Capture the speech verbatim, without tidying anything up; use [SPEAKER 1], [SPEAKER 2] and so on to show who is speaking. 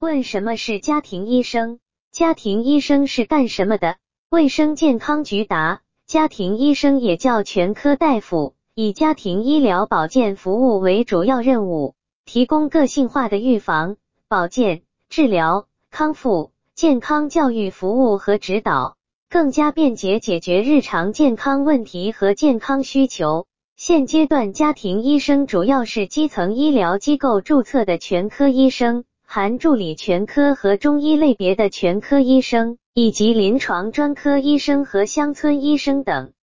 [SPEAKER 1] 问什么是家庭医生？家庭医生是干什么的？卫生健康局答：家庭医生也叫全科大夫，以家庭医疗保健服务为主要任务，提供个性化的预防、保健、治疗、康复、健康教育服务和指导，更加便捷解决日常健康问题和健康需求。现阶段家庭医生主要是基层医疗机构注册的全科医生，含助理全科和中医类别的全科医生，以及临床专科医生和乡村医生等。